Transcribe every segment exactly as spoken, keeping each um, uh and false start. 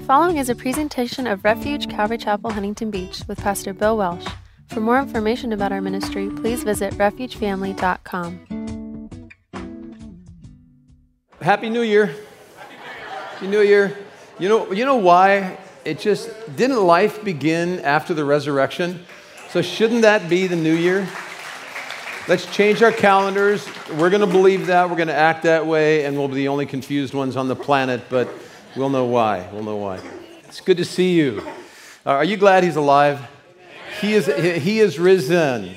following is a presentation of Refuge Calvary Chapel, Huntington Beach with Pastor Bill Welsh. For more information about our ministry, please visit refuge family dot com. Happy New Year. Happy New Year. You know, you know why? It just, didn't life begin after the resurrection? So shouldn't that be the new year? Let's change our calendars. We're going to believe that. We're going to act that way, and we'll be the only confused ones on the planet, but we'll know why. We'll know why. It's good to see you. Uh, are you glad he's alive? He is, he is risen.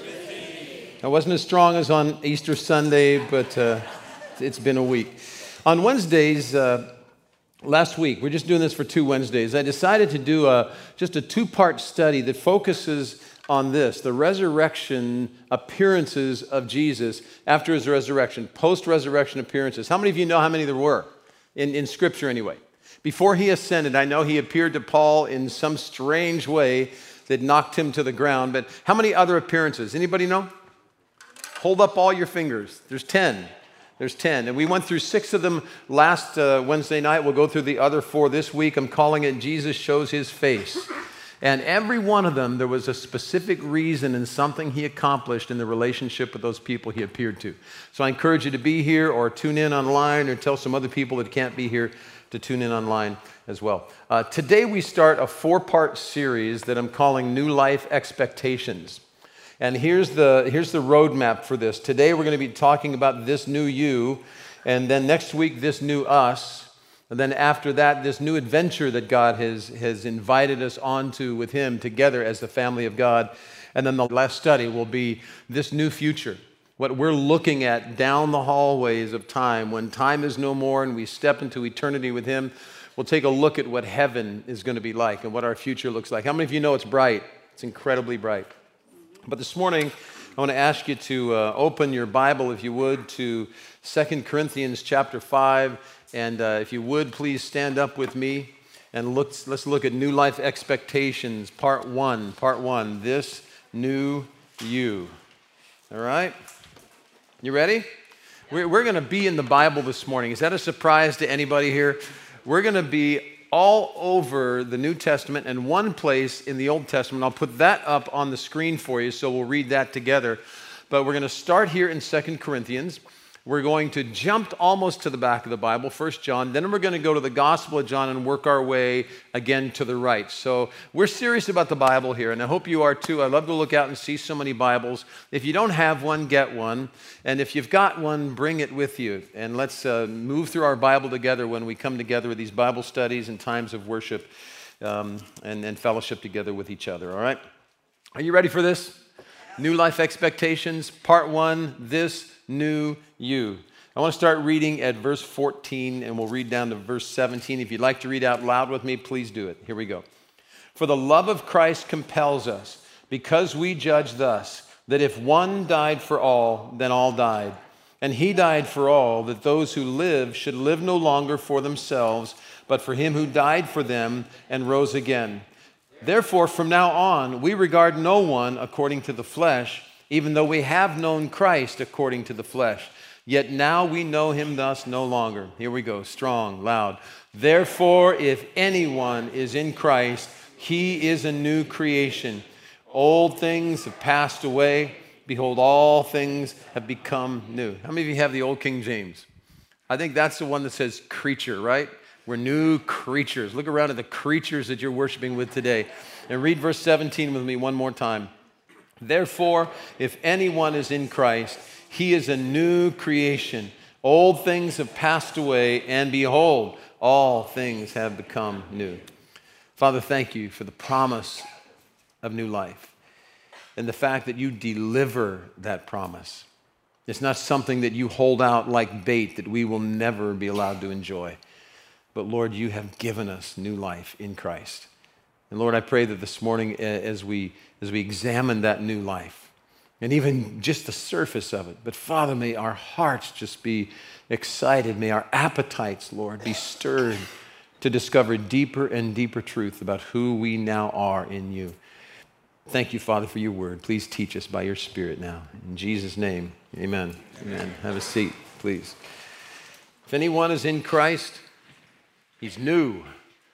I wasn't as strong as on Easter Sunday, but uh, it's been a week. On Wednesdays, uh, last week, we're just doing this for two Wednesdays, I decided to do a, just a two-part study that focuses on this, the resurrection appearances of Jesus after his resurrection, post-resurrection appearances. How many of you know how many there were in, in Scripture anyway? Before he ascended, I know he appeared to Paul in some strange way that knocked him to the ground, but how many other appearances? Anybody know? Hold up all your fingers. There's ten. There's ten. And we went through six of them last uh, Wednesday night. We'll go through the other four this week. I'm calling it Jesus Shows His Face. And every one of them, there was a specific reason and something he accomplished in the relationship with those people he appeared to. So I encourage you to be here or tune in online or tell some other people that can't be here to tune in online as well. Uh, today we start a four-part series that I'm calling New Life Expectations. And here's the, here's the roadmap for this. Today we're going to be talking about this new you, and then next week this new us. And then after that, this new adventure that God has, has invited us onto with him together as the family of God. And then the last study will be this new future, what we're looking at down the hallways of time. When time is no more and we step into eternity with him, we'll take a look at what heaven is going to be like and what our future looks like. How many of you know it's bright? It's incredibly bright. But this morning, I want to ask you to uh, open your Bible, if you would, to Second Corinthians chapter five. And uh, if you would, please stand up with me and look, let's look at New Life Expectations, part one. Part one, this new you. All right? You ready? We're, we're going to be in the Bible this morning. Is that a surprise to anybody here? We're going to be all over the New Testament and one place in the Old Testament. I'll put that up on the screen for you, so we'll read that together. But we're going to start here in Second Corinthians. We're going to jump almost to the back of the Bible, First John. Then we're going to go to the Gospel of John and work our way again to the right. So we're serious about the Bible here, and I hope you are too. I love to look out and see so many Bibles. If you don't have one, get one. And if you've got one, bring it with you. And let's uh, move through our Bible together when we come together with these Bible studies and times of worship um, and, and fellowship together with each other, all right? Are you ready for this? New Life Expectations, part one, this new you. I want to start reading at verse fourteen, and we'll read down to verse seventeen. If you'd like to read out loud with me, please do it. Here we go. For the love of Christ compels us, because we judge thus, that if one died for all, then all died. And he died for all, that those who live should live no longer for themselves, but for him who died for them and rose again. Therefore, from now on, we regard no one according to the flesh, even though we have known Christ according to the flesh. Yet now we know him thus no longer. Here we go, strong, loud. Therefore, if anyone is in Christ, he is a new creation. Old things have passed away. Behold, all things have become new. How many of you have the old King James? I think that's the one that says creature, right? We're new creatures. Look around at the creatures that you're worshiping with today. And read verse seventeen with me one more time. Therefore, if anyone is in Christ, he is a new creation. Old things have passed away, and behold, all things have become new. Father, thank you for the promise of new life and the fact that you deliver that promise. It's not something that you hold out like bait that we will never be allowed to enjoy. But Lord, you have given us new life in Christ. And Lord, I pray that this morning as we as we examine that new life, and even just the surface of it, but Father, may our hearts just be excited. May our appetites, Lord, be stirred to discover deeper and deeper truth about who we now are in you. Thank you, Father, for your word. Please teach us by your Spirit now. In Jesus' name, amen. Amen. Have a seat, please. If anyone is in Christ, he's new.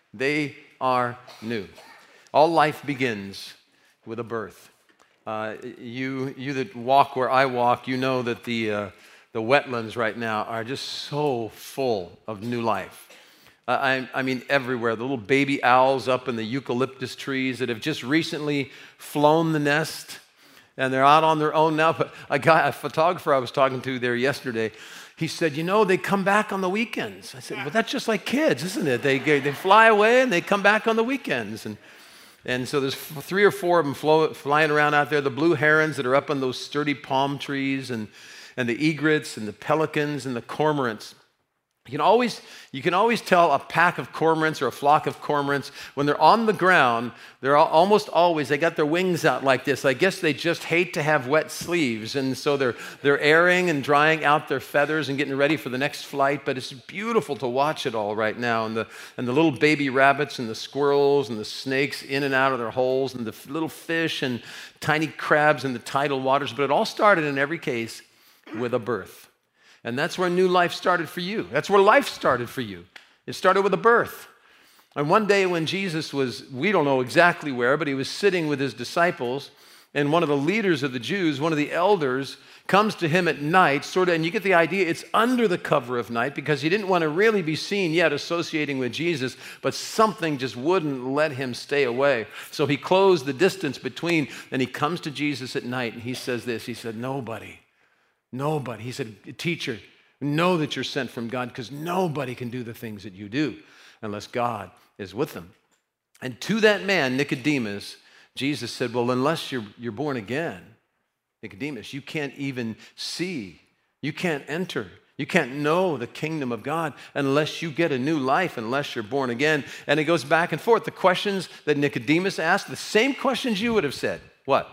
They are new. All life begins with a birth. Uh, you, you that walk where I walk, you know that the, uh, the wetlands right now are just so full of new life. Uh, I, I mean, everywhere. The little baby owls up in the eucalyptus trees that have just recently flown the nest, and they're out on their own now. But a guy, a photographer I was talking to there yesterday, he said, you know, they come back on the weekends. I said, well, that's just like kids, isn't it? They, they fly away and they come back on the weekends. And, and so there's three or four of them flow, flying around out there, the blue herons that are up on those sturdy palm trees, and, and the egrets and the pelicans and the cormorants. You can always, you can always tell a pack of cormorants or a flock of cormorants when they're on the ground. They're almost always, they got their wings out like this. I guess they just hate to have wet sleeves, and so they're they're airing and drying out their feathers and getting ready for the next flight. But it's beautiful to watch it all right now, and the and the little baby rabbits and the squirrels and the snakes in and out of their holes, and the little fish and tiny crabs in the tidal waters. But it all started in every case with a birth. And that's where new life started for you. That's where life started for you. It started with a birth. And one day when Jesus was, we don't know exactly where, but he was sitting with his disciples, and one of the leaders of the Jews, one of the elders, comes to him at night, sort of, and you get the idea, it's under the cover of night, because he didn't want to really be seen yet associating with Jesus, but something just wouldn't let him stay away. So he closed the distance between, and he comes to Jesus at night, and he says this, he said, nobody, Nobody. He said, teacher, know that you're sent from God, because nobody can do the things that you do unless God is with them. And to that man, Nicodemus, Jesus said, well, unless you're, you're born again, Nicodemus, you can't even see. You can't enter. You can't know the kingdom of God unless you get a new life, unless you're born again. And it goes back and forth. The questions that Nicodemus asked, the same questions you would have said. What?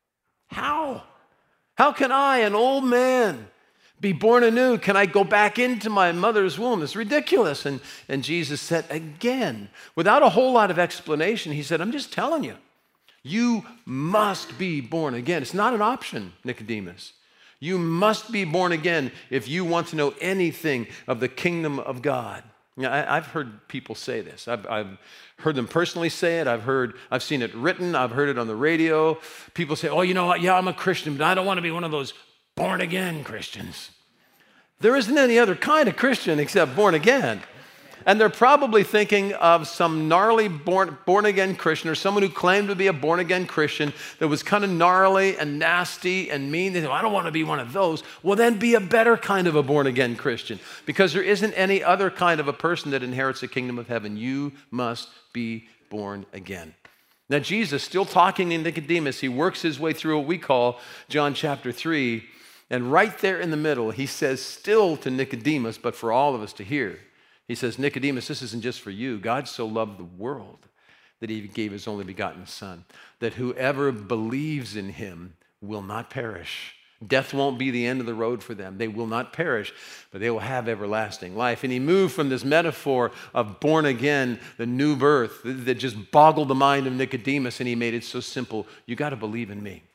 How? How can I, an old man, be born anew? Can I go back into my mother's womb? It's ridiculous. And, and Jesus said again, without a whole lot of explanation, he said, I'm just telling you, you must be born again. It's not an option, Nicodemus. You must be born again if you want to know anything of the kingdom of God. Now, I, I've heard people say this. I've, I've heard them personally say it. I've heard, I've seen it written. I've heard it on the radio. People say, oh, you know what? Yeah, I'm a Christian, but I don't want to be one of those born again Christians. There isn't any other kind of Christian except born again. And they're probably thinking of some gnarly born, born again Christian, or someone who claimed to be a born again Christian that was kind of gnarly and nasty and mean. They say, well, I don't want to be one of those. Well, then be a better kind of a born again Christian, because there isn't any other kind of a person that inherits the kingdom of heaven. You must be born again. Now, Jesus, still talking to Nicodemus, he works his way through what we call John chapter three. And right there in the middle, he says still to Nicodemus, but for all of us to hear, he says, Nicodemus, this isn't just for you. God so loved the world that he gave his only begotten Son, that whoever believes in him will not perish. Death won't be the end of the road for them. They will not perish, but they will have everlasting life. And he moved from this metaphor of born again, the new birth, that just boggled the mind of Nicodemus, and he made it so simple. You got to believe in me.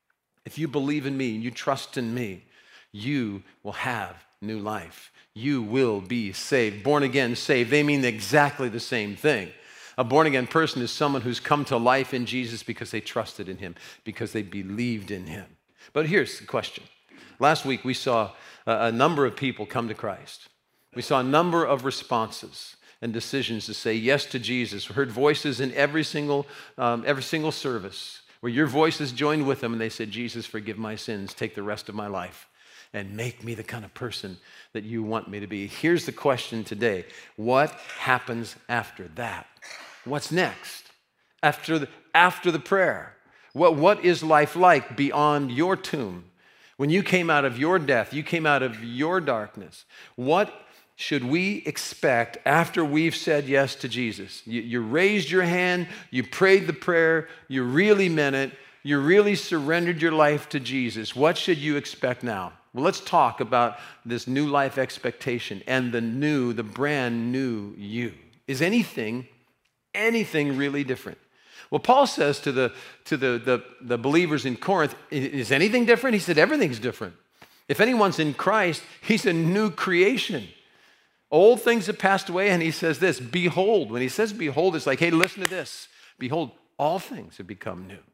If you believe in me and you trust in me, you will have new life. You will be saved. Born again, saved, they mean exactly the same thing. A born again person is someone who's come to life in Jesus because they trusted in him, because they believed in him. But here's the question. Last week we saw a number of people come to Christ. We saw a number of responses and decisions to say yes to Jesus. We heard voices in every single, um, every single service where your voices joined with them and they said, Jesus, forgive my sins, take the rest of my life, and make me the kind of person that you want me to be. Here's the question today. What happens after that? What's next? After the, after the prayer? What, what is life like beyond your tomb? When you came out of your death, you came out of your darkness. What should we expect after we've said yes to Jesus? You, you raised your hand, you prayed the prayer, you really meant it, you really surrendered your life to Jesus. What should you expect now? Well, let's talk about this new life expectation and the new, the brand new you. Is anything, anything really different? Well, Paul says to the, to the, the, the believers in Corinth, is anything different? He said, everything's different. If anyone's in Christ, he's a new creation. Old things have passed away, and he says this, behold. When he says behold, it's like, hey, listen to this. Behold, all things have become new.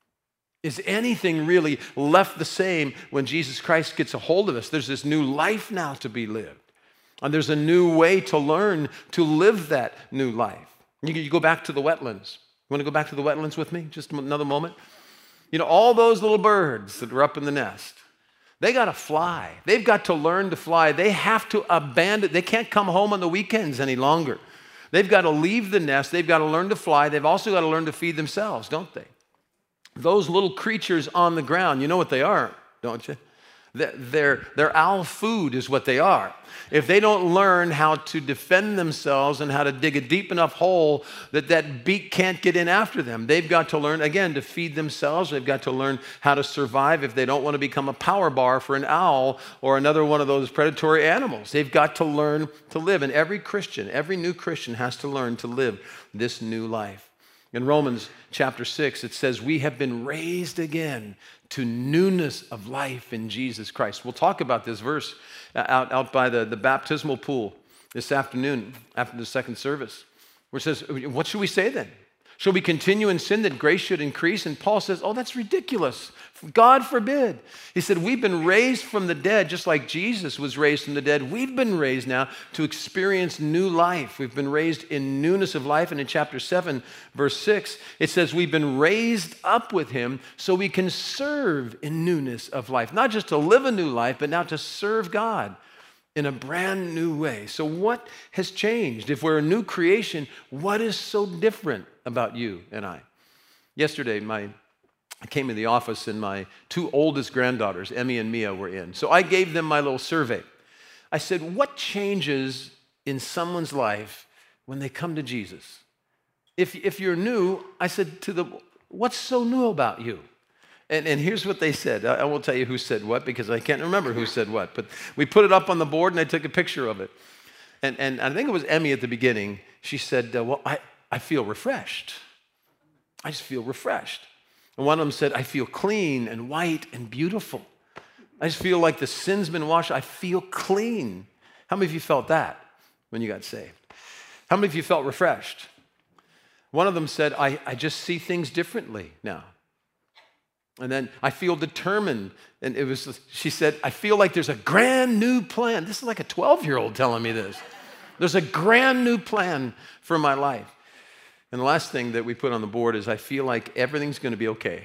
Is anything really left the same when Jesus Christ gets a hold of us? There's this new life now to be lived. And there's a new way to learn to live that new life. You, you go back to the wetlands. You want to go back to the wetlands with me? Just another moment. You know, all those little birds that are up in the nest, they got to fly. They've got to learn to fly. They have to abandon. They can't come home on the weekends any longer. They've got to leave the nest. They've got to learn to fly. They've also got to learn to feed themselves, don't they? Those little creatures on the ground, you know what they are, don't you? They're, they're owl food is what they are. If they don't learn how to defend themselves and how to dig a deep enough hole that that beak can't get in after them, they've got to learn, again, to feed themselves. They've got to learn how to survive if they don't want to become a power bar for an owl or another one of those predatory animals. They've got to learn to live. And every Christian, every new Christian has to learn to live this new life. In Romans chapter six, it says, we have been raised again to newness of life in Jesus Christ. We'll talk about this verse out, out by the, the baptismal pool this afternoon after the second service, where it says, what should we say then? Shall we continue in sin that grace should increase? And Paul says, oh, that's ridiculous. God forbid. He said, we've been raised from the dead, just like Jesus was raised from the dead. We've been raised now to experience new life. We've been raised in newness of life. And in chapter seven, verse six, it says, we've been raised up with him so we can serve in newness of life. Not just to live a new life, but now to serve God in a brand new way. So what has changed? If we're a new creation, what is so different about you and I? Yesterday, my I came in the office and my two oldest granddaughters, Emmy and Mia, were in. So I gave them my little survey. I said, what changes in someone's life when they come to Jesus? If, if you're new, I said to them, what's so new about you? And, and here's what they said. I, I won't tell you who said what because I can't remember who said what. But we put it up on the board and I took a picture of it. And, and I think it was Emmy at the beginning. She said, uh, well, I, I feel refreshed. I just feel refreshed. And one of them said, I feel clean and white and beautiful. I just feel like the sin's been washed. I feel clean. How many of you felt that when you got saved? How many of you felt refreshed? One of them said, I, I just see things differently now. And then I feel determined. And it was, she said, I feel like there's a grand new plan. This is like a twelve-year-old telling me this. There's a grand new plan for my life. And the last thing that we put on the board is I feel like everything's going to be okay.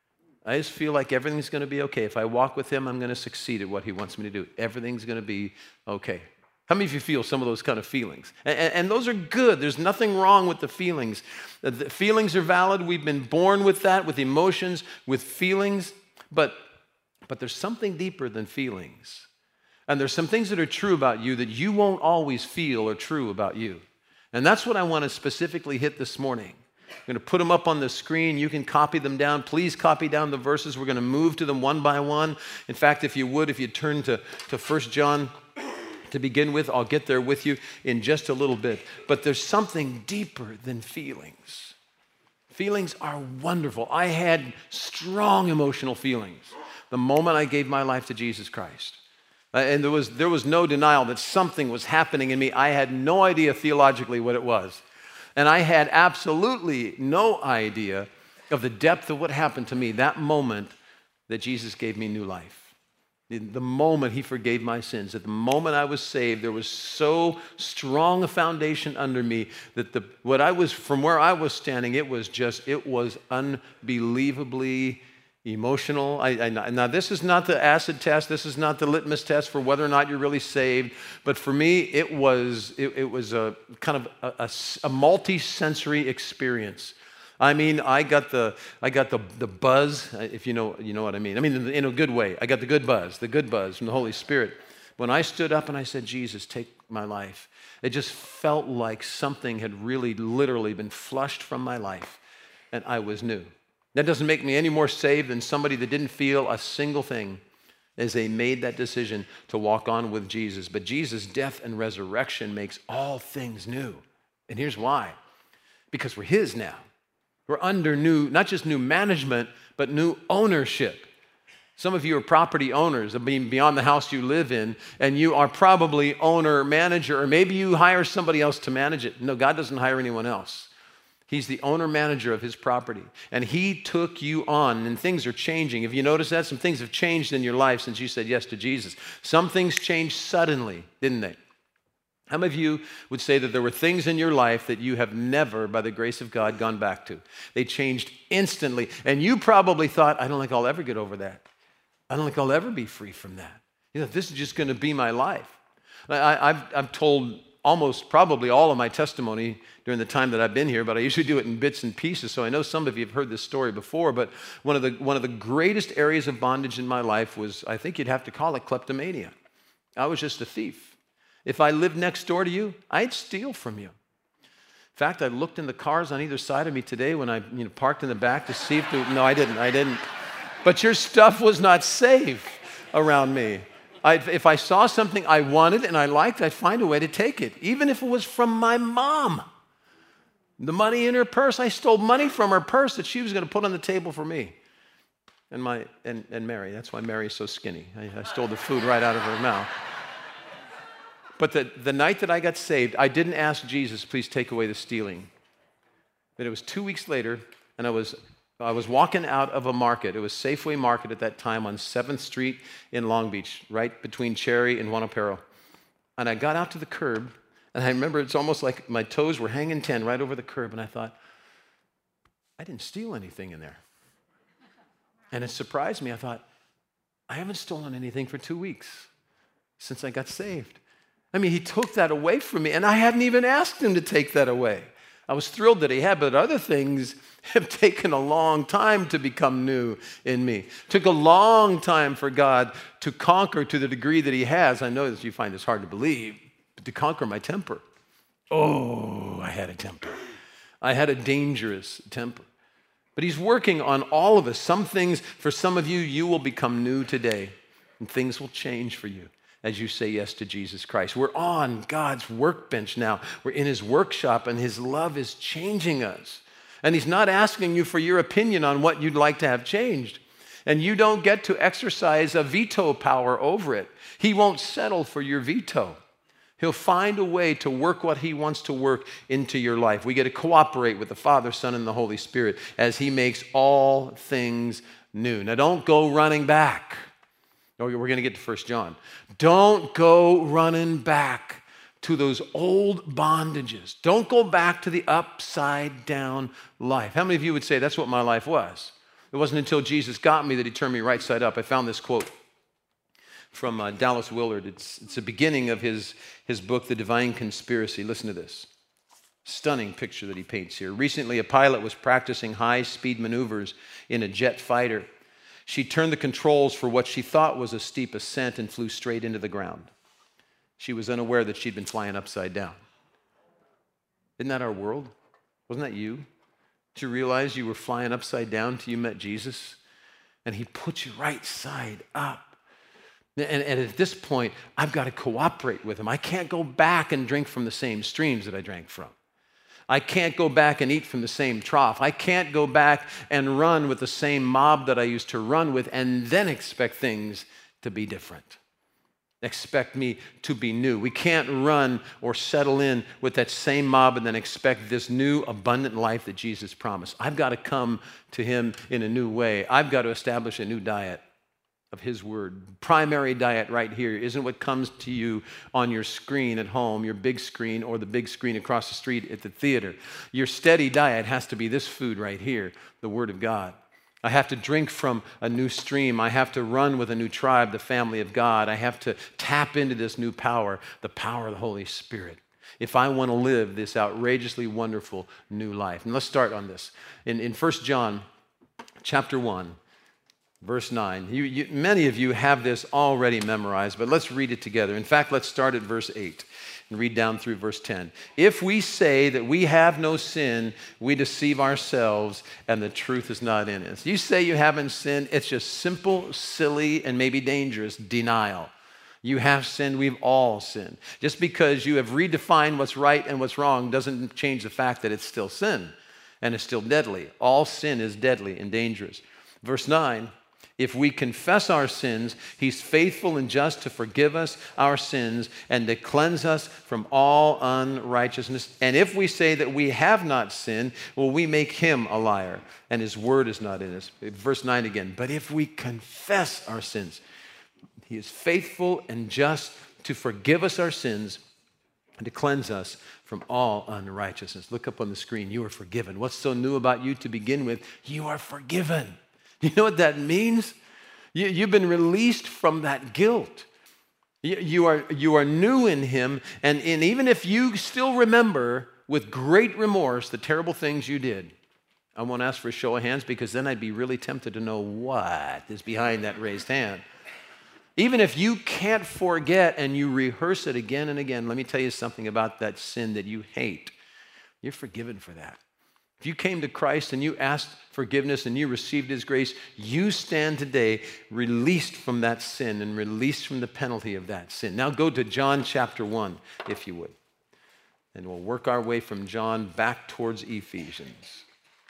I just feel like everything's going to be okay. If I walk with him, I'm going to succeed at what he wants me to do. Everything's going to be okay. How many of you feel some of those kind of feelings? And, and, and those are good. There's nothing wrong with the feelings. The, the feelings are valid. We've been born with that, with emotions, with feelings. But, but there's something deeper than feelings. And there's some things that are true about you that you won't always feel are true about you. And that's what I want to specifically hit this morning. I'm going to put them up on the screen. You can copy them down. Please copy down the verses. We're going to move to them one by one. In fact, if you would, if you turn to, to First John to begin with, I'll get there with you in just a little bit. But there's something deeper than feelings. Feelings are wonderful. I had strong emotional feelings the moment I gave my life to Jesus Christ. Uh, and there was, there was no denial that something was happening in me. I had no idea theologically what it was. And I had absolutely no idea of the depth of what happened to me that moment that Jesus gave me new life. The moment he forgave my sins, at the moment I was saved, there was so strong a foundation under me that the what I was, from where I was standing, it was just, it was unbelievably emotional. I, I, now, this is not the acid test. This is not the litmus test for whether or not you're really saved. But for me, it was it, it was a kind of a, a, a multi-sensory experience. I mean, I got the I got the the buzz, if you know you know what I mean. I mean, in, in a good way. I got the good buzz, the good buzz from the Holy Spirit. When I stood up and I said, "Jesus, take my life," it just felt like something had really, literally been flushed from my life, and I was new. That doesn't make me any more saved than somebody that didn't feel a single thing as they made that decision to walk on with Jesus. But Jesus' death and resurrection makes all things new. And here's why. Because we're his now. We're under new, not just new management, but new ownership. Some of you are property owners, I mean, beyond the house you live in, and you are probably owner, manager, or maybe you hire somebody else to manage it. No, God doesn't hire anyone else. He's the owner, manager of his property, and he took you on, and things are changing. If you notice that, some things have changed in your life since you said yes to Jesus. Some things changed suddenly, didn't they? How many of you would say that there were things in your life that you have never, by the grace of God, gone back to? They changed instantly. And you probably thought, I don't think I'll ever get over that. I don't think I'll ever be free from that. You know, this is just going to be my life. I, I've, I've told almost probably all of my testimony during the time that I've been here, but I usually do it in bits and pieces. So I know some of you have heard this story before, but one of the, one of the greatest areas of bondage in my life was, I think you'd have to call it kleptomania. I was just a thief. If I lived next door to you, I'd steal from you. In fact, I looked in the cars on either side of me today when I you know, parked in the back to see if there, no, I didn't, I didn't. But your stuff was not safe around me. I, if I saw something I wanted and I liked, I'd find a way to take it, even if it was from my mom. The money in her purse, I stole money from her purse that she was going to put on the table for me and, my, and, and Mary. That's why Mary's so skinny. I, I stole the food right out of her mouth. But the, the night that I got saved, I didn't ask Jesus, please take away the stealing. But it was two weeks later, and I was, I was walking out of a market. It was Safeway Market at that time on seventh Street in Long Beach, right between Cherry and Junipero. And I got out to the curb, and I remember it's almost like my toes were hanging ten right over the curb, and I thought, I didn't steal anything in there. And it surprised me. I thought, I haven't stolen anything for two weeks since I got saved. I mean, he took that away from me, and I hadn't even asked him to take that away. I was thrilled that he had, but other things have taken a long time to become new in me. It took a long time for God to conquer to the degree that he has. I know that you find this hard to believe, but to conquer my temper. Oh, I had a temper. I had a dangerous temper. But he's working on all of us. Some things, for some of you, you will become new today, and things will change for you as you say yes to Jesus Christ. We're on God's workbench now. We're in his workshop, and his love is changing us. And he's not asking you for your opinion on what you'd like to have changed. And you don't get to exercise a veto power over it. He won't settle for your veto. He'll find a way to work what he wants to work into your life. We get to cooperate with the Father, Son, and the Holy Spirit as he makes all things new. Now, don't go running back. Oh, we're going to get to First John. Don't go running back to those old bondages. Don't go back to the upside down life. How many of you would say that's what my life was? It wasn't until Jesus got me that he turned me right side up. I found this quote from uh, Dallas Willard. It's, it's the beginning of his, his book, The Divine Conspiracy. Listen to this. Stunning picture that he paints here. Recently, a pilot was practicing high-speed maneuvers in a jet fighter. She turned the controls for what she thought was a steep ascent and flew straight into the ground. She was unaware that she'd been flying upside down. Isn't that our world? Wasn't that you? Did you realize you were flying upside down till you met Jesus? And he put you right side up. And, and at this point, I've got to cooperate with him. I can't go back and drink from the same streams that I drank from. I can't go back and eat from the same trough. I can't go back and run with the same mob that I used to run with and then expect things to be different. Expect me to be new. We can't run or settle in with that same mob and then expect this new abundant life that Jesus promised. I've got to come to him in a new way. I've got to establish a new diet of his word. Primary diet right here isn't what comes to you on your screen at home, your big screen, or the big screen across the street at the theater. Your steady diet has to be this food right here, the Word of God. I have to drink from a new stream. I have to run with a new tribe, the family of God. I have to tap into this new power, the power of the Holy Spirit, if I want to live this outrageously wonderful new life. And let's start on this. In, in First John chapter one, verse nine. You, you, many of you have this already memorized, but let's read it together. In fact, let's start at verse eight and read down through verse ten. If we say that we have no sin, we deceive ourselves, and the truth is not in us. You say you haven't sinned, it's just simple, silly, and maybe dangerous denial. You have sinned, we've all sinned. Just because you have redefined what's right and what's wrong doesn't change the fact that it's still sin, and it's still deadly. All sin is deadly and dangerous. Verse nine. If we confess our sins, he's faithful and just to forgive us our sins and to cleanse us from all unrighteousness. And if we say that we have not sinned, well, we make him a liar, and his word is not in us. Verse nine again. But if we confess our sins, he is faithful and just to forgive us our sins and to cleanse us from all unrighteousness. Look up on the screen. You are forgiven. What's so new about you to begin with? You are forgiven. You know what that means? You, you've been released from that guilt. You, you, are, you are new in him, and, and even if you still remember with great remorse the terrible things you did, I won't ask for a show of hands because then I'd be really tempted to know what is behind that raised hand. Even if you can't forget and you rehearse it again and again, let me tell you something about that sin that you hate. You're forgiven for that. If you came to Christ and you asked forgiveness and you received his grace, you stand today released from that sin and released from the penalty of that sin. Now go to John chapter one, if you would. And we'll work our way from John back towards Ephesians.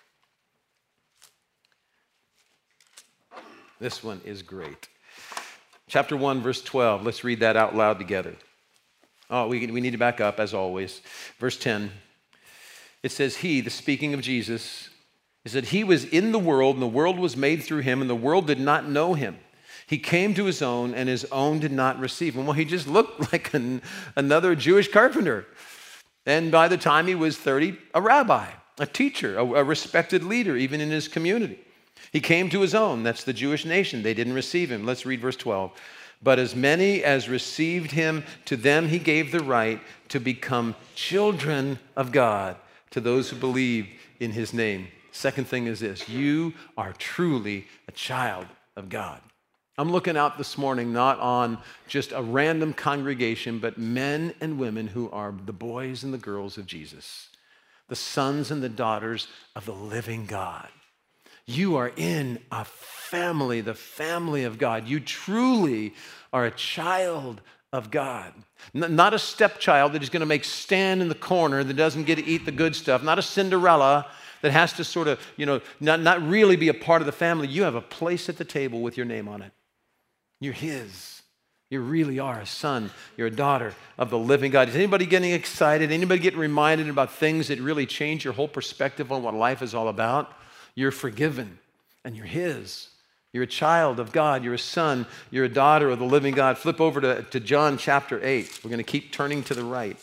This one is great. Chapter one, verse twelve. Let's read that out loud together. Oh, we, we need to back up, as always. Verse ten. It says, he, the speaking of Jesus, is that he was in the world, and the world was made through him, and the world did not know him. He came to his own, and his own did not receive him. Well, he just looked like an, another Jewish carpenter. And by the time he was thirty, a rabbi, a teacher, a, a respected leader, even in his community. He came to his own. That's the Jewish nation. They didn't receive him. Let's read verse twelve. But as many as received him, to them he gave the right to become children of God, to those who believe in his name. Second thing is this: you are truly a child of God. I'm looking out this morning not on just a random congregation, but men and women who are the boys and the girls of Jesus, the sons and the daughters of the living God. You are in a family, the family of God. You truly are a child of God. N- not a stepchild that is going to make stand in the corner that doesn't get to eat the good stuff. Not a Cinderella that has to sort of, you know, not, not really be a part of the family. You have a place at the table with your name on it. You're his. You really are a son. You're a daughter of the living God. Is anybody getting excited? Anybody getting reminded about things that really change your whole perspective on what life is all about? You're forgiven, and you're his. You're a child of God. You're a son. You're a daughter of the living God. Flip over to, to John chapter eight. We're going to keep turning to the right.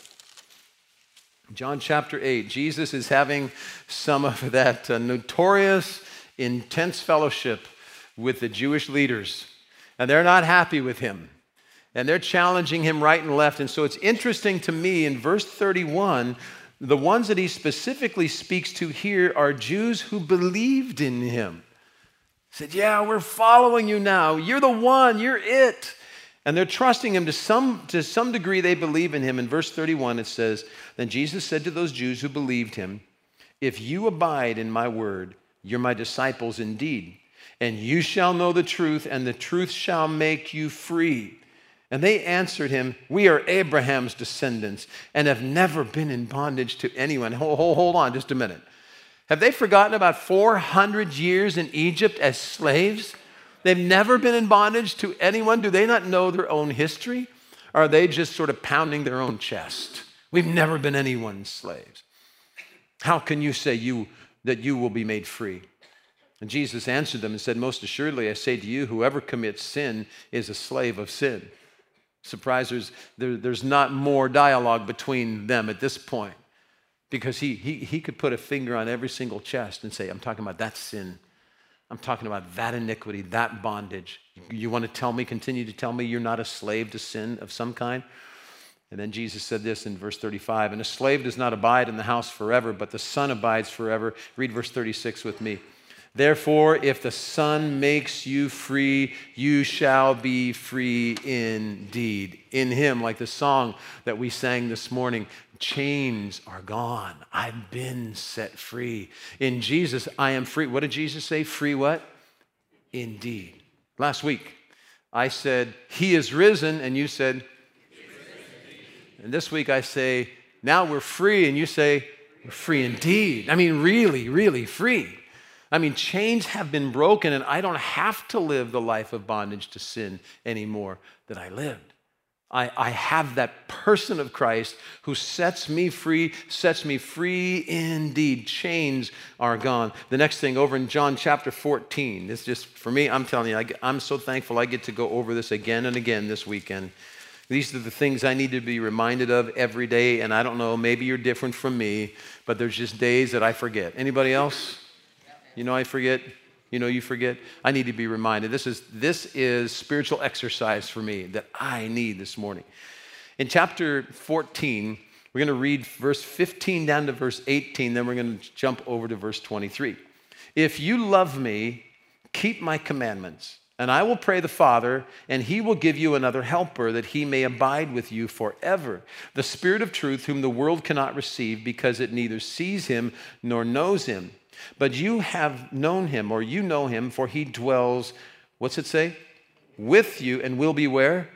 John chapter eight. Jesus is having some of that uh, notorious, intense fellowship with the Jewish leaders, and they're not happy with him. And they're challenging him right and left. And so it's interesting to me in verse thirty-one, the ones that he specifically speaks to here are Jews who believed in him. He said, yeah, we're following you now. You're the one. You're it. And they're trusting him to some, to some degree. They believe in him. In verse thirty-one, it says, then Jesus said to those Jews who believed him, if you abide in my word, you're my disciples indeed. And you shall know the truth, and the truth shall make you free. And they answered him, we are Abraham's descendants and have never been in bondage to anyone. Hold, hold, hold on just a minute. Have they forgotten about four hundred years in Egypt as slaves? They've never been in bondage to anyone. Do they not know their own history? Or are they just sort of pounding their own chest? We've never been anyone's slaves. How can you say you that you will be made free? And Jesus answered them and said, most assuredly, I say to you, whoever commits sin is a slave of sin. Surprise, there's, there, there's not more dialogue between them at this point, because he, he, he could put a finger on every single chest and say, I'm talking about that sin. I'm talking about that iniquity, that bondage. You want to tell me, continue to tell me you're not a slave to sin of some kind? And then Jesus said this in verse thirty-five, and a slave does not abide in the house forever, but the Son abides forever. Read verse thirty-six with me. Therefore, if the Son makes you free, you shall be free indeed. In him, like the song that we sang this morning, chains are gone. I've been set free. In Jesus, I am free. What did Jesus say? Free what? Indeed. Last week, I said, he is risen, and you said, and this week I say, now we're free, and you say, we're free indeed. I mean, really, really free. I mean, chains have been broken, and I don't have to live the life of bondage to sin anymore that I lived. I, I have that person of Christ who sets me free, sets me free indeed. Chains are gone. The next thing over in John chapter fourteen, this just, for me, I'm telling you, I, I'm so thankful I get to go over this again and again this weekend. These are the things I need to be reminded of every day, and I don't know, maybe you're different from me, but there's just days that I forget. Anybody else? You know I forget? You know you forget? I need to be reminded. This is, this is spiritual exercise for me that I need this morning. In chapter fourteen, we're going to read verse fifteen down to verse eighteen, then we're going to jump over to verse twenty-three. If you love me, keep my commandments, and I will pray the Father, and he will give you another helper, that he may abide with you forever. The Spirit of truth, whom the world cannot receive, because it neither sees him nor knows him. But you have known him, or you know him, for he dwells, what's it say? With you, and will be where?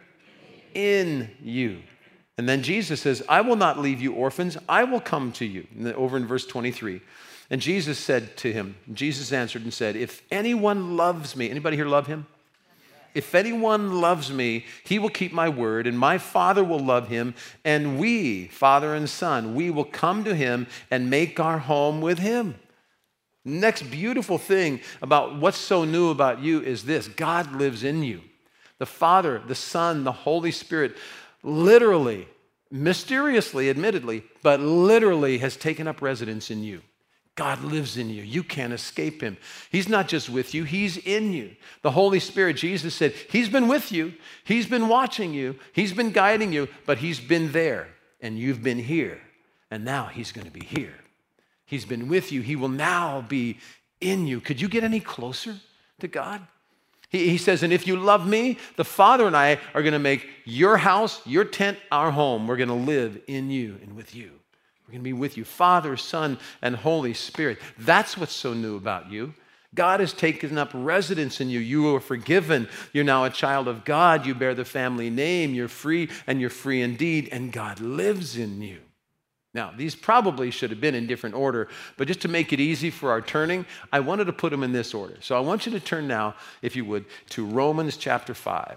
In you. And then Jesus says, I will not leave you orphans, I will come to you. And then over in verse twenty-three. And Jesus said to him, Jesus answered and said, if anyone loves me, anybody here love him? If anyone loves me, he will keep my word, and my Father will love him, and we, Father and Son, we will come to him and make our home with him. Next beautiful thing about what's so new about you is this: God lives in you. The Father, the Son, the Holy Spirit literally, mysteriously, admittedly, but literally has taken up residence in you. God lives in you. You can't escape him. He's not just with you, he's in you. The Holy Spirit, Jesus said, he's been with you, he's been watching you, he's been guiding you, but he's been there, and you've been here, and now he's going to be here. He's been with you. He will now be in you. Could you get any closer to God? He, he says, and if you love me, the Father and I are going to make your house, your tent, our home. We're going to live in you and with you. We're going to be with you, Father, Son, and Holy Spirit. That's what's so new about you. God has taken up residence in you. You are forgiven. You're now a child of God. You bear the family name. You're free, and you're free indeed, and God lives in you. Now, these probably should have been in different order, but just to make it easy for our turning, I wanted to put them in this order. So I want you to turn now, if you would, to Romans chapter five.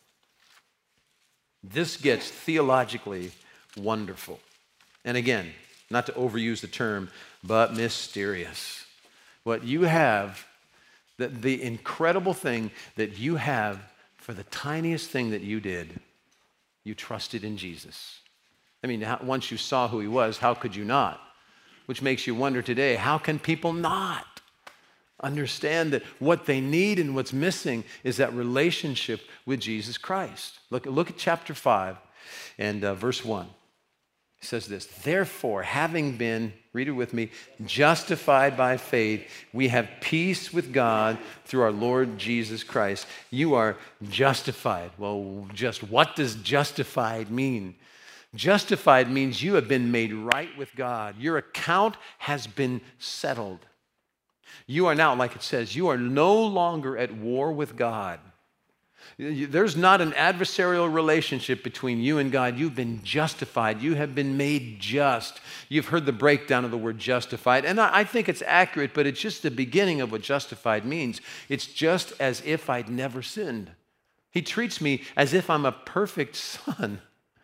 This gets theologically wonderful. And again, not to overuse the term, but mysterious. What you have, the, the incredible thing that you have for the tiniest thing that you did, you trusted in Jesus. I mean, how, once you saw who he was, how could you not? Which makes you wonder today, how can people not understand that what they need and what's missing is that relationship with Jesus Christ? Look, look at chapter five and uh, verse one. It says this: therefore, having been, read it with me, justified by faith, we have peace with God through our Lord Jesus Christ. You are justified. Well, just what does justified mean? Justified means you have been made right with God. Your account has been settled. You are now, like it says, you are no longer at war with God. There's not an adversarial relationship between you and God. You've been justified. You have been made just. You've heard the breakdown of the word justified, and I think it's accurate, but it's just the beginning of what justified means. It's just as if I'd never sinned. He treats me as if I'm a perfect son.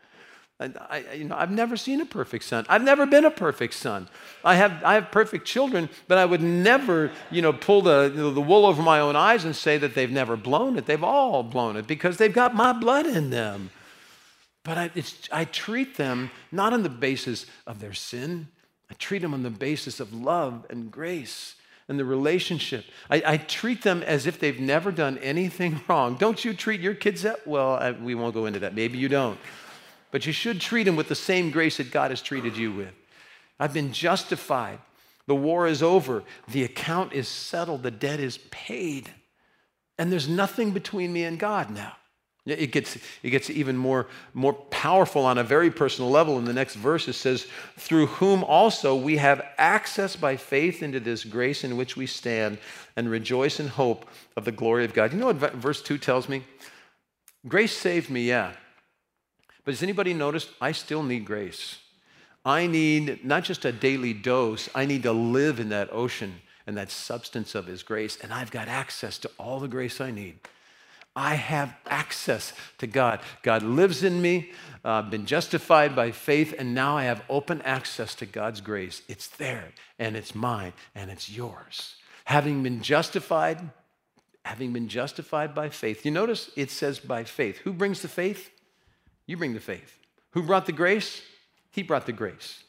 I, you know, I've never seen a perfect son. I've never been a perfect son. I have, I have perfect children, but I would never, you know, pull the, you know, the wool over my own eyes and say that they've never blown it. They've all blown it because they've got my blood in them. But I, it's, I treat them not on the basis of their sin. I treat them on the basis of love and grace and the relationship. I, I treat them as if they've never done anything wrong. Don't you treat your kids that? Well, I, we won't go into that. Maybe you don't. But you should treat them with the same grace that God has treated you with. I've been justified. The war is over. The account is settled. The debt is paid. And there's nothing between me and God now. It gets, it gets even more, more powerful on a very personal level. In the next verse, it says, through whom also we have access by faith into this grace in which we stand and rejoice in hope of the glory of God. You know what verse two tells me? Grace saved me, yeah. But has anybody noticed? I still need grace. I need not just a daily dose, I need to live in that ocean and that substance of his grace, and I've got access to all the grace I need. I have access to God. God lives in me, uh, been justified by faith, and now I have open access to God's grace. It's there, and it's mine, and it's yours. Having been justified, having been justified by faith. You notice it says by faith. Who brings the faith? You bring the faith. Who brought the grace? He brought the grace.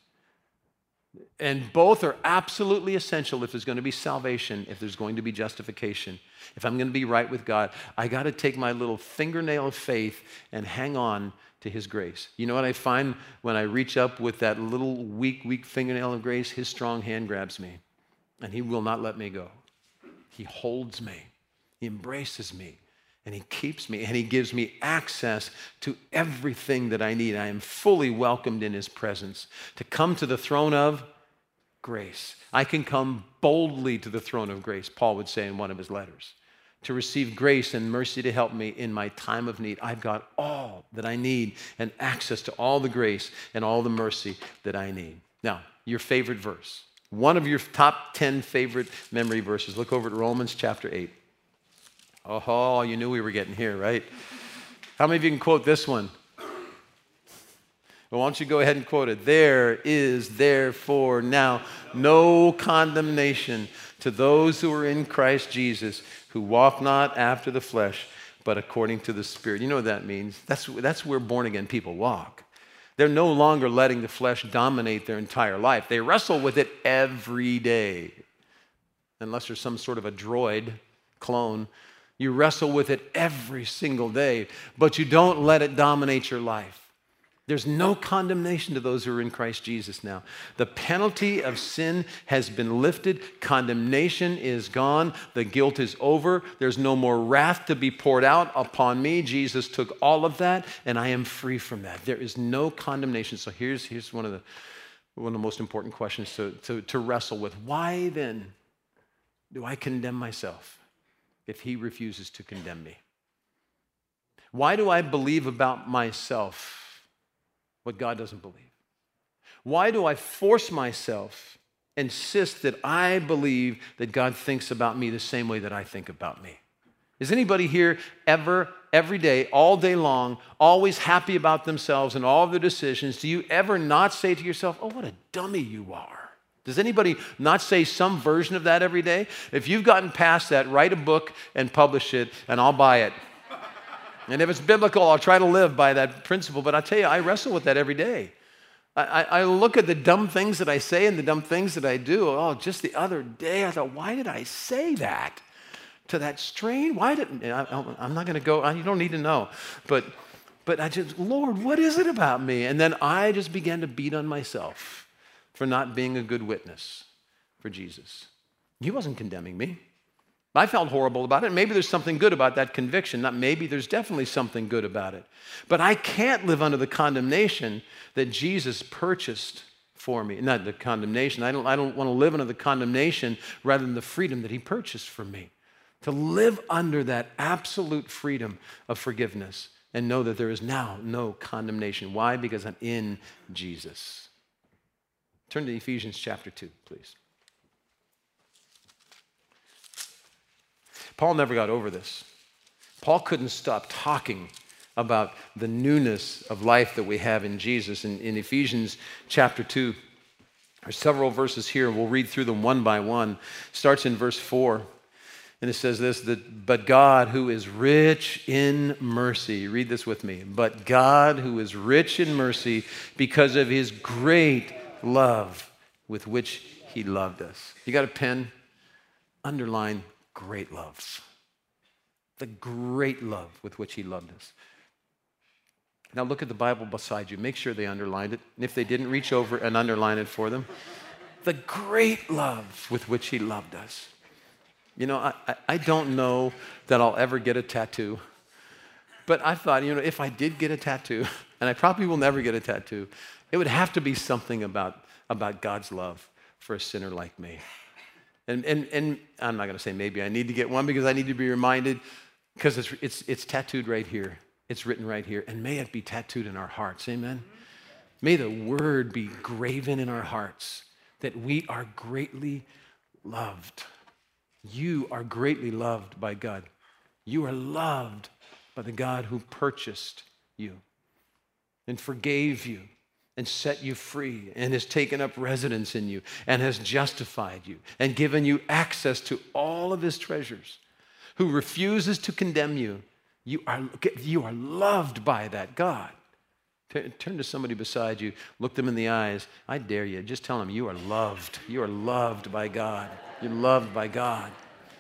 And both are absolutely essential if there's going to be salvation, if there's going to be justification. If I'm going to be right with God, I got to take my little fingernail of faith and hang on to his grace. You know what I find when I reach up with that little weak, weak fingernail of grace? His strong hand grabs me, and he will not let me go. He holds me. He embraces me. And he keeps me, and he gives me access to everything that I need. I am fully welcomed in his presence to come to the throne of grace. I can come boldly to the throne of grace, Paul would say in one of his letters, to receive grace and mercy to help me in my time of need. I've got all that I need and access to all the grace and all the mercy that I need. Now, your favorite verse, one of your top ten favorite memory verses. Look over at Romans chapter eight. Oh, you knew we were getting here, right? How many of you can quote this one? Well, why don't you go ahead and quote it? There is therefore now no condemnation to those who are in Christ Jesus, who walk not after the flesh, but according to the Spirit. You know what that means? That's, that's where born-again people walk. They're no longer letting the flesh dominate their entire life. They wrestle with it every day. Unless there's some sort of a droid clone, you wrestle with it every single day, but you don't let it dominate your life. There's no condemnation to those who are in Christ Jesus now. The penalty of sin has been lifted. Condemnation is gone. The guilt is over. There's no more wrath to be poured out upon me. Jesus took all of that, and I am free from that. There is no condemnation. So here's, here's one of the, one of the most important questions to, to, to wrestle with. Why then do I condemn myself if he refuses to condemn me? Why do I believe about myself what God doesn't believe? Why do I force myself, insist that I believe that God thinks about me the same way that I think about me? Is anybody here ever, every day, all day long, always happy about themselves and all of their decisions? Do you ever not say to yourself, oh, what a dummy you are? Does anybody not say some version of that every day? If you've gotten past that, write a book and publish it, and I'll buy it. And if it's biblical, I'll try to live by that principle. But I tell you, I wrestle with that every day. I, I look at the dumb things that I say and the dumb things that I do. Oh, just the other day, I thought, why did I say that to that strain? Why didn't I, I'm not going to go. You don't need to know. But, but I just, Lord, what is it about me? And then I just began to beat on myself for not being a good witness for Jesus. He wasn't condemning me. I felt horrible about it. Maybe there's something good about that conviction. Not maybe, there's definitely something good about it. But I can't live under the condemnation that Jesus purchased for me. Not the condemnation. I don't, I don't want to live under the condemnation rather than the freedom that he purchased for me. To live under that absolute freedom of forgiveness and know that there is now no condemnation. Why? Because I'm in Jesus. Turn to Ephesians chapter two, please. Paul never got over this. Paul couldn't stop talking about the newness of life that we have in Jesus. In, in Ephesians chapter two, there are several verses here. We'll read through them one by one. It starts in verse four, and it says this, that, but God who is rich in mercy, read this with me, but God who is rich in mercy because of his great love with which he loved us. You got a pen? Underline great love. The great love with which he loved us. Now look at the Bible beside you. Make sure they underlined it. And if they didn't, reach over and underline it for them. The great love with which he loved us. You know, I, I don't know that I'll ever get a tattoo. But I thought, you know, if I did get a tattoo, and I probably will never get a tattoo, it would have to be something about, about God's love for a sinner like me. And, and, and I'm not going to say maybe I need to get one because I need to be reminded because it's, it's, it's tattooed right here. It's written right here. And may it be tattooed in our hearts. Amen? May the word be graven in our hearts that we are greatly loved. You are greatly loved by God. You are loved by the God who purchased you and forgave you and set you free and has taken up residence in you and has justified you and given you access to all of his treasures, who refuses to condemn you. You are, you are loved by that God. Turn to somebody beside you, look them in the eyes. I dare you, just tell them you are loved. You are loved by God. You're loved by God.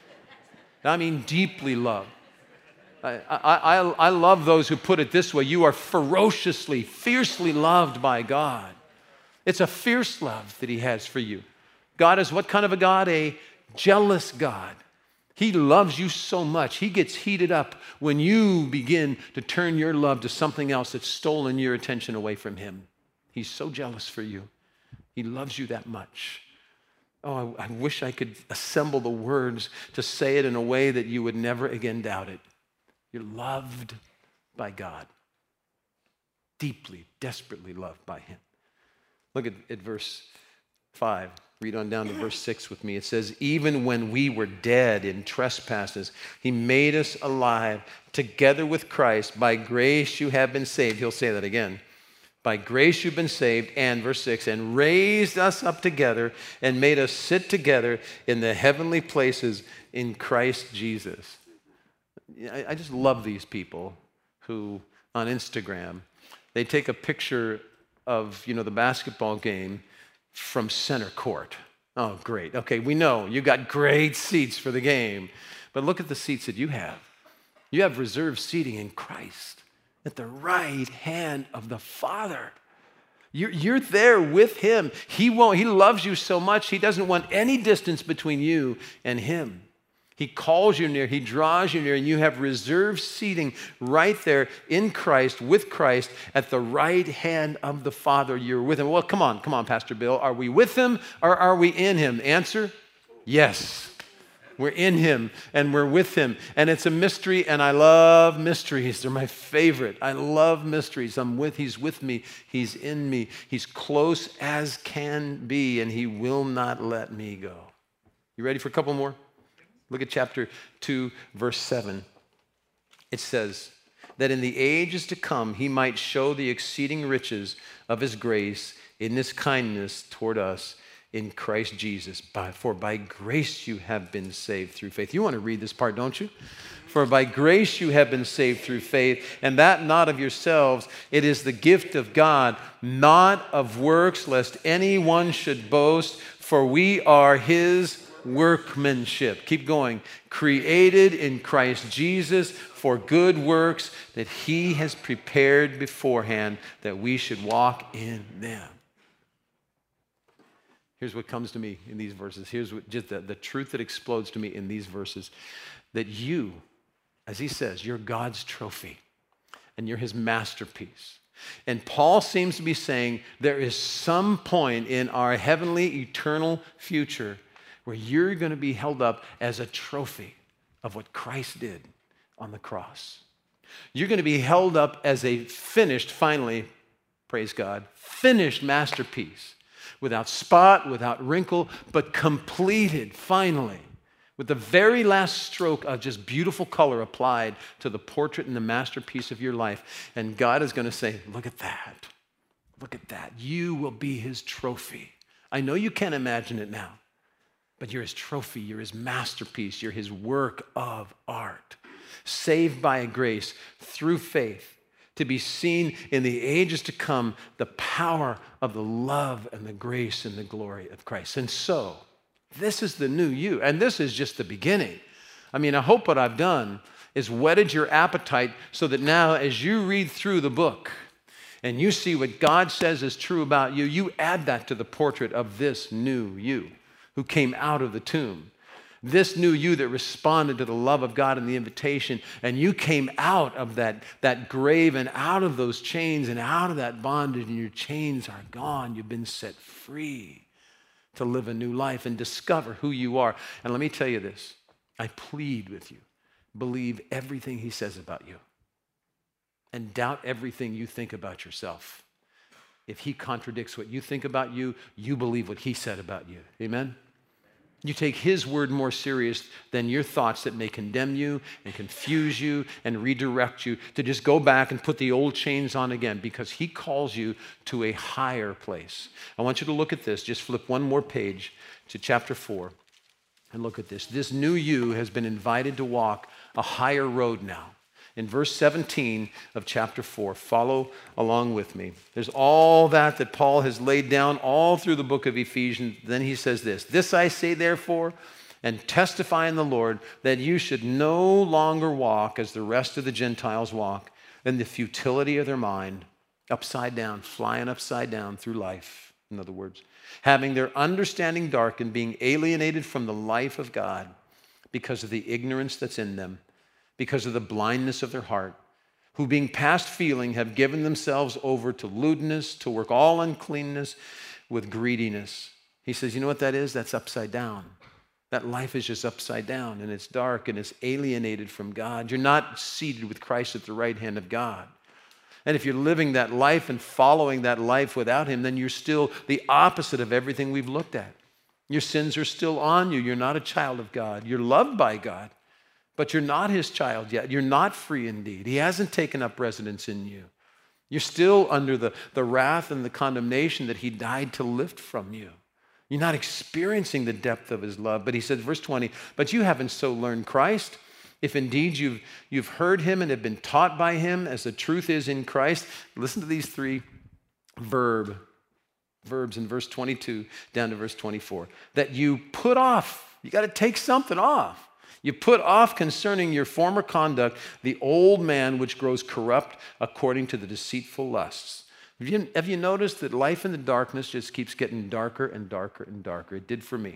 I mean deeply loved. I, I, I love those who put it this way. You are ferociously, fiercely loved by God. It's a fierce love that he has for you. God is what kind of a God? A jealous God. He loves you so much. He gets heated up when you begin to turn your love to something else that's stolen your attention away from him. He's so jealous for you. He loves you that much. Oh, I, I wish I could assemble the words to say it in a way that you would never again doubt it. You're loved by God. Deeply, desperately loved by him. Look at, at verse five. Read on down to verse six with me. It says, even when we were dead in trespasses, he made us alive together with Christ. By grace you have been saved. He'll say that again. By grace you've been saved. And verse six, and raised us up together and made us sit together in the heavenly places in Christ Jesus. I just love these people who, on Instagram, they take a picture of, you know, the basketball game from center court. Oh, great. Okay, we know you got great seats for the game, but look at the seats that you have. You have reserved seating in Christ at the right hand of the Father. You're, you're there with him. He won't, he loves you so much, he doesn't want any distance between you and him. He calls you near, he draws you near, and you have reserved seating right there in Christ, with Christ, at the right hand of the Father. You're with him. Well, come on, come on, Pastor Bill. Are we with him or are we in him? Answer, yes. We're in him and we're with him. And it's a mystery, and I love mysteries. They're my favorite. I love mysteries. I'm with, he's with me. He's in me. He's close as can be, and he will not let me go. You ready for a couple more? Look at chapter two, verse seven. It says, that in the ages to come he might show the exceeding riches of his grace in his kindness toward us in Christ Jesus. By, for by grace you have been saved through faith. You want to read this part, don't you? For by grace you have been saved through faith, and that not of yourselves. It is the gift of God, not of works, lest anyone should boast. For we are his workmanship. Keep going. Created in Christ Jesus for good works that he has prepared beforehand that we should walk in them. Here's what comes to me in these verses. Here's what, just the, the truth that explodes to me in these verses. That you, as he says, you're God's trophy and you're his masterpiece. And Paul seems to be saying there is some point in our heavenly eternal future where you're going to be held up as a trophy of what Christ did on the cross. You're going to be held up as a finished, finally, praise God, finished masterpiece, without spot, without wrinkle, but completed, finally, with the very last stroke of just beautiful color applied to the portrait and the masterpiece of your life. And God is going to say, look at that. Look at that. You will be his trophy. I know you can't imagine it now, but you're his trophy, you're his masterpiece, you're his work of art, saved by grace through faith, to be seen in the ages to come, the power of the love and the grace and the glory of Christ. And so, this is the new you, and this is just the beginning. I mean, I hope what I've done is whetted your appetite so that now as you read through the book and you see what God says is true about you, you add that to the portrait of this new you who came out of the tomb. This new you that responded to the love of God and the invitation, and you came out of that, that grave and out of those chains and out of that bondage, and your chains are gone. You've been set free to live a new life and discover who you are. And let me tell you this, I plead with you, believe everything he says about you and doubt everything you think about yourself. If he contradicts what you think about you, you believe what he said about you. Amen? You take his word more serious than your thoughts that may condemn you and confuse you and redirect you to just go back and put the old chains on again, because he calls you to a higher place. I want you to look at this. Just flip one more page to chapter four and look at this. This new you has been invited to walk a higher road now. In verse seventeen of chapter four, follow along with me. There's all that that Paul has laid down all through the book of Ephesians. Then he says this, "This I say therefore, and testify in the Lord, that you should no longer walk as the rest of the Gentiles walk, in the futility of their mind, upside down, flying upside down through life." In other words, having their understanding darkened, being alienated from the life of God because of the ignorance that's in them, because of the blindness of their heart, who being past feeling have given themselves over to lewdness, to work all uncleanness with greediness. He says, you know what that is? That's upside down. That life is just upside down, and it's dark, and it's alienated from God. You're not seated with Christ at the right hand of God. And if you're living that life and following that life without him, then you're still the opposite of everything we've looked at. Your sins are still on you. You're not a child of God. You're loved by God. But you're not his child yet. You're not free indeed. He hasn't taken up residence in you. You're still under the, the wrath and the condemnation that he died to lift from you. You're not experiencing the depth of his love. But he says, verse twenty, "But you haven't so learned Christ. If indeed you've, you've heard him and have been taught by him, as the truth is in Christ." Listen to these three verb, verbs in verse twenty-two down to verse twenty-four. "That you put off." You got to take something off. "You put off concerning your former conduct the old man which grows corrupt according to the deceitful lusts." Have you, have you noticed that life in the darkness just keeps getting darker and darker and darker? It did for me.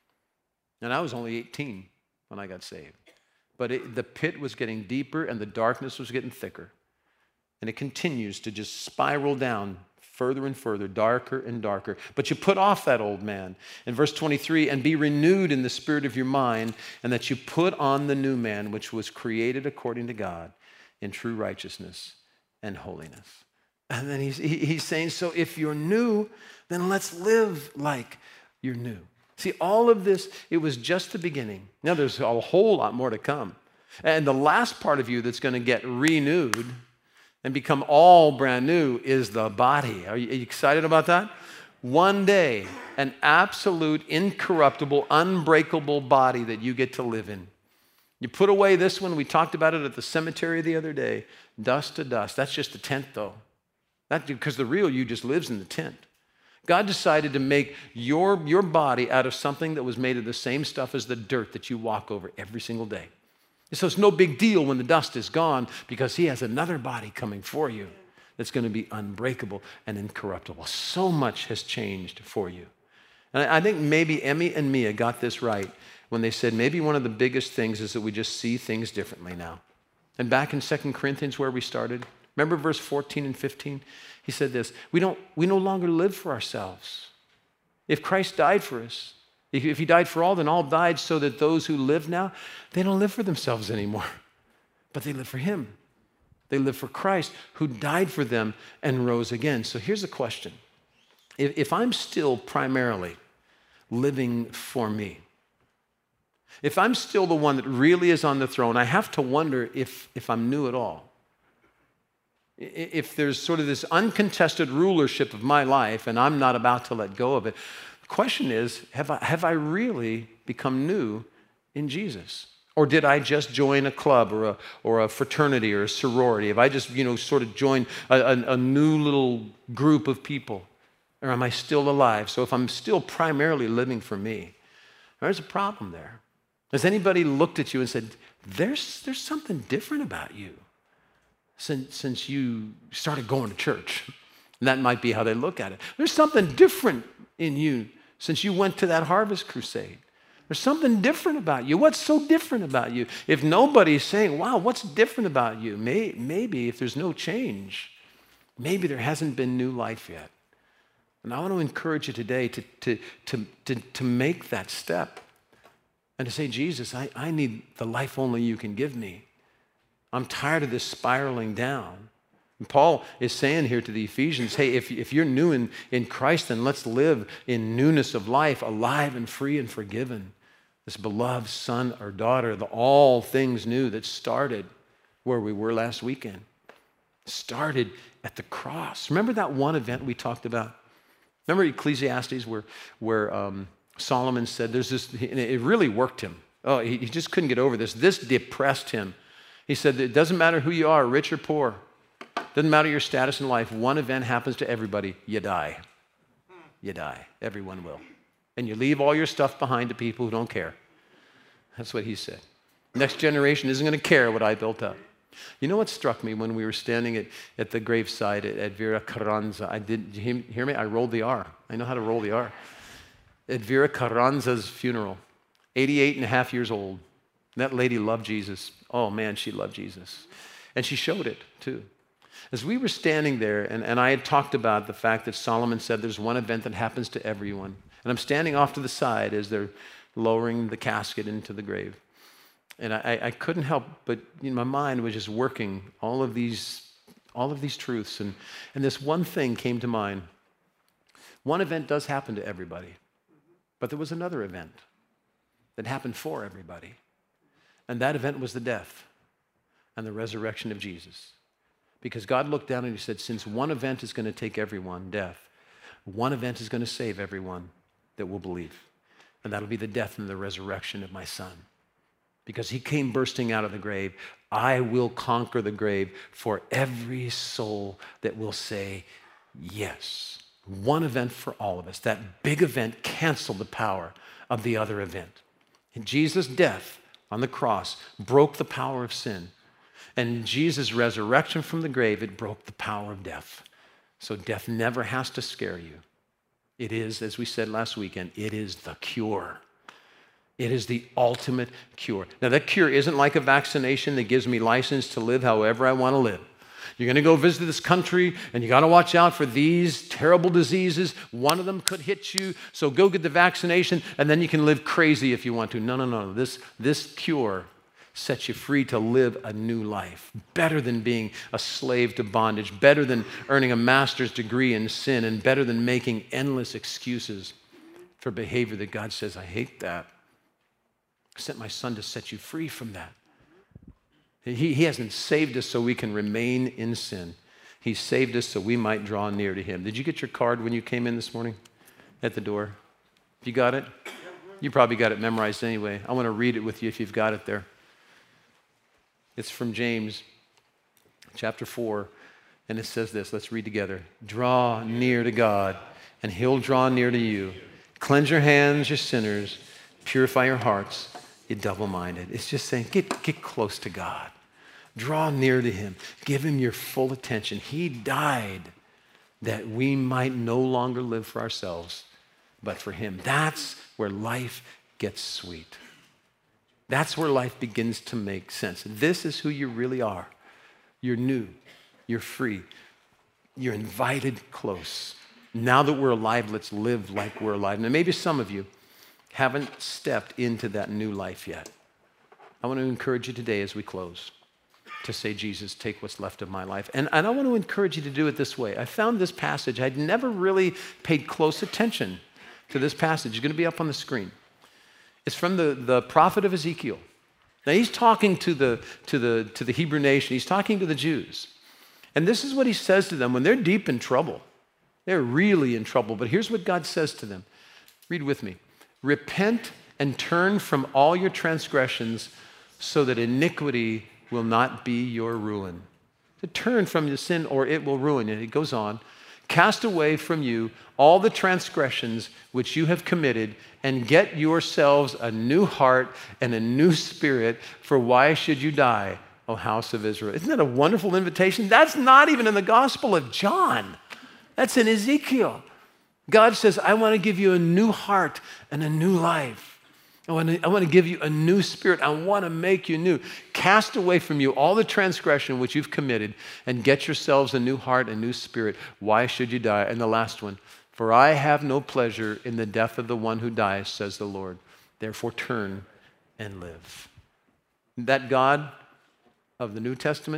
And I was only eighteen when I got saved. But it, the pit was getting deeper and the darkness was getting thicker. And it continues to just spiral down further and further, darker and darker. "But you put off that old man." In verse twenty-three, "And be renewed in the spirit of your mind, and that you put on the new man, which was created according to God in true righteousness and holiness." And then he's, he, he's saying, so if you're new, then let's live like you're new. See, all of this, it was just the beginning. Now there's a whole lot more to come. And the last part of you that's going to get renewed and become all brand new is the body. Are you, are you excited about that? One day, an absolute, incorruptible, unbreakable body that you get to live in. You put away this one. We talked about it at the cemetery the other day. Dust to dust. That's just a tent, though. That's because the real you just lives in the tent. God decided to make your, your body out of something that was made of the same stuff as the dirt that you walk over every single day. So it's no big deal when the dust is gone, because he has another body coming for you that's going to be unbreakable and incorruptible. So much has changed for you. And I think maybe Emmy and Mia got this right when they said maybe one of the biggest things is that we just see things differently now. And back in Second Corinthians where we started, remember verse fourteen and fifteen? He said this, we don't, we no longer live for ourselves. If Christ died for us, if he died for all, then all died, so that those who live now, they don't live for themselves anymore, but they live for him. They live for Christ, who died for them and rose again. So here's the question. If, if I'm still primarily living for me, if I'm still the one that really is on the throne, I have to wonder if, if I'm new at all. If there's sort of this uncontested rulership of my life and I'm not about to let go of it, the question is, have I, have I really become new in Jesus? Or did I just join a club or a, or a fraternity or a sorority? Have I just, you know, sort of joined a, a, a new little group of people? Or am I still alive? So if I'm still primarily living for me, there's a problem there. Has anybody looked at you and said, there's, there's something different about you since, since you started going to church? And that might be how they look at it. There's something different in you since you went to that harvest crusade. There's something different about you. What's so different about you? If nobody's saying, wow, what's different about you? May, maybe if there's no change, maybe there hasn't been new life yet. And I want to encourage you today to, to, to, to, to make that step and to say, Jesus, I, I need the life only you can give me. I'm tired of this spiraling down. And Paul is saying here to the Ephesians, hey, if, if you're new in, in Christ, then let's live in newness of life, alive and free and forgiven. This beloved son or daughter, the all things new that started where we were last weekend. Started at the cross. Remember that one event we talked about? Remember Ecclesiastes where, where um, Solomon said there's this, and it really worked him. Oh, he, he just couldn't get over this. This depressed him. He said, it doesn't matter who you are, rich or poor. Doesn't matter your status in life. One event happens to everybody. You die. You die. Everyone will. And you leave all your stuff behind to people who don't care. That's what he said. Next generation isn't going to care what I built up. You know what struck me when we were standing at, at the graveside at, at Vera Carranza? I did, did you hear me? I rolled the R. I know how to roll the R. At Vera Carranza's funeral, eighty-eight and a half years old. That lady loved Jesus. Oh man, she loved Jesus. And she showed it too. As we were standing there, and, and I had talked about the fact that Solomon said there's one event that happens to everyone. And I'm standing off to the side as they're lowering the casket into the grave. And I, I couldn't help but, you know, my mind was just working all of these, all of these truths. And, and this one thing came to mind. One event does happen to everybody. But there was another event that happened for everybody. And that event was the death and the resurrection of Jesus. Because God looked down and he said, since one event is going to take everyone, death, one event is going to save everyone that will believe. And that'll be the death and the resurrection of my son. Because he came bursting out of the grave. I will conquer the grave for every soul that will say yes. One event for all of us. That big event canceled the power of the other event. And Jesus' death on the cross broke the power of sin. And Jesus' resurrection from the grave, it broke the power of death. So death never has to scare you. It is, as we said last weekend, it is the cure. It is the ultimate cure. Now, that cure isn't like a vaccination that gives me license to live however I want to live. You're going to go visit this country, and you got to watch out for these terrible diseases. One of them could hit you, so go get the vaccination, and then you can live crazy if you want to. No, no, no. This, this cure sets you free to live a new life, better than being a slave to bondage, better than earning a master's degree in sin, and better than making endless excuses for behavior that God says, I hate that. I sent my son to set you free from that. He, he hasn't saved us so we can remain in sin. He saved us so we might draw near to him. Did you get your card when you came in this morning at the door? You got it? You probably got it memorized anyway. I want to read it with you if you've got it there. It's from James chapter four, and it says this. Let's read together. Draw near to God, and he'll draw near to you. Cleanse your hands, you sinners. Purify your hearts, you double-minded. It's just saying, get, get close to God. Draw near to him. Give him your full attention. He died that we might no longer live for ourselves, but for him. That's where life gets sweet. That's where life begins to make sense. This is who you really are. You're new. You're free. You're invited close. Now that we're alive, let's live like we're alive. Now, maybe some of you haven't stepped into that new life yet. I want to encourage you today as we close to say, Jesus, take what's left of my life. And, and I want to encourage you to do it this way. I found this passage. I'd never really paid close attention to this passage. It's going to be up on the screen. It's from the, the prophet of Ezekiel. Now he's talking to the, to, the, to the Hebrew nation. He's talking to the Jews. And this is what he says to them when they're deep in trouble. They're really in trouble. But here's what God says to them. Read with me. Repent and turn from all your transgressions so that iniquity will not be your ruin. To turn from your sin or it will ruin you. It goes on. Cast away from you all the transgressions which you have committed and get yourselves a new heart and a new spirit, for why should you die, O house of Israel? Isn't that a wonderful invitation? That's not even in the Gospel of John. That's in Ezekiel. God says, I want to give you a new heart and a new life. I want, to, I want to give you a new spirit. I want to make you new. Cast away from you all the transgression which you've committed and get yourselves a new heart and new spirit. Why should you die? And the last one, for I have no pleasure in the death of the one who dies, says the Lord. Therefore turn and live. That God of the New Testament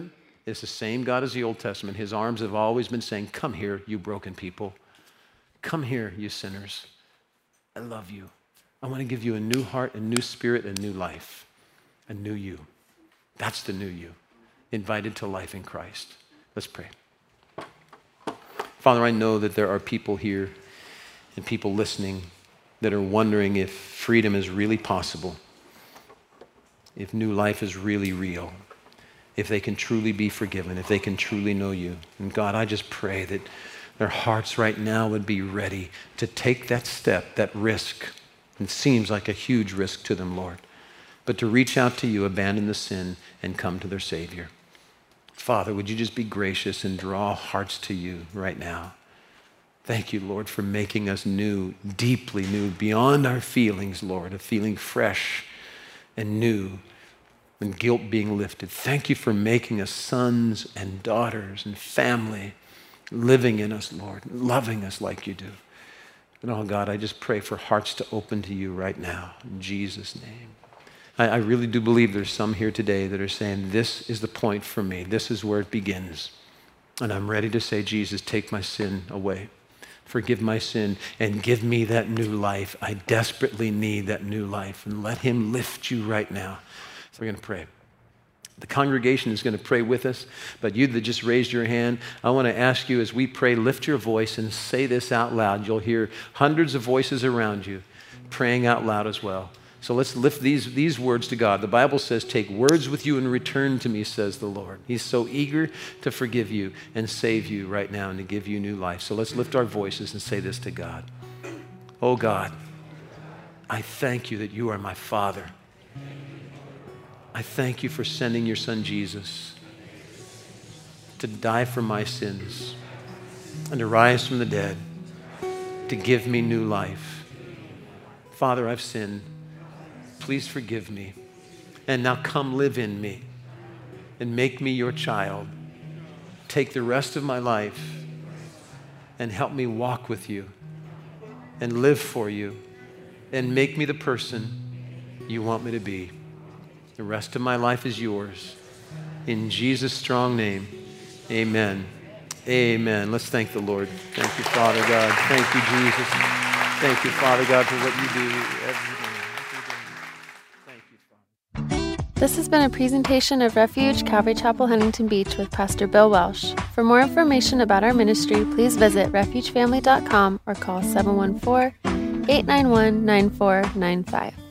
It's the same God as the Old Testament. His arms have always been saying, come here, you broken people. Come here, you sinners. I love you. I want to give you a new heart, a new spirit, a new life, a new you. That's the new you, invited to life in Christ. Let's pray. Father, I know that there are people here and people listening that are wondering if freedom is really possible, if new life is really real, if they can truly be forgiven, if they can truly know you. And God, I just pray that their hearts right now would be ready to take that step, that risk. It seems like a huge risk to them, Lord, but to reach out to you, abandon the sin, and come to their Savior. Father, would you just be gracious and draw hearts to you right now? Thank you, Lord, for making us new, deeply new, beyond our feelings, Lord, of feeling fresh and new and guilt being lifted. Thank you for making us sons and daughters and family, living in us, Lord, loving us like you do. And oh, God, I just pray for hearts to open to you right now, in Jesus' name. I, I really do believe there's some here today that are saying, this is the point for me. This is where it begins. And I'm ready to say, Jesus, take my sin away. Forgive my sin and give me that new life. I desperately need that new life. And let him lift you right now. So we're going to pray. The congregation is going to pray with us, but you that just raised your hand, I want to ask you as we pray, lift your voice and say this out loud. You'll hear hundreds of voices around you praying out loud as well. So let's lift these, these words to God. The Bible says, take words with you and return to me, says the Lord. He's so eager to forgive you and save you right now and to give you new life. So let's lift our voices and say this to God. Oh God, I thank you that you are my Father. I thank you for sending your son Jesus to die for my sins and to rise from the dead to give me new life. Father, I've sinned. Please forgive me. And now come live in me and make me your child. Take the rest of my life and help me walk with you and live for you and make me the person you want me to be. The rest of my life is yours. In Jesus' strong name, amen. Amen. Let's thank the Lord. Thank you, Father God. Thank you, Jesus. Thank you, Father God, for what you do every day. This has been a presentation of Refuge Calvary Chapel, Huntington Beach with Pastor Bill Welsh. For more information about our ministry, please visit refuge family dot com or call seven one four, eight nine one, nine four nine five.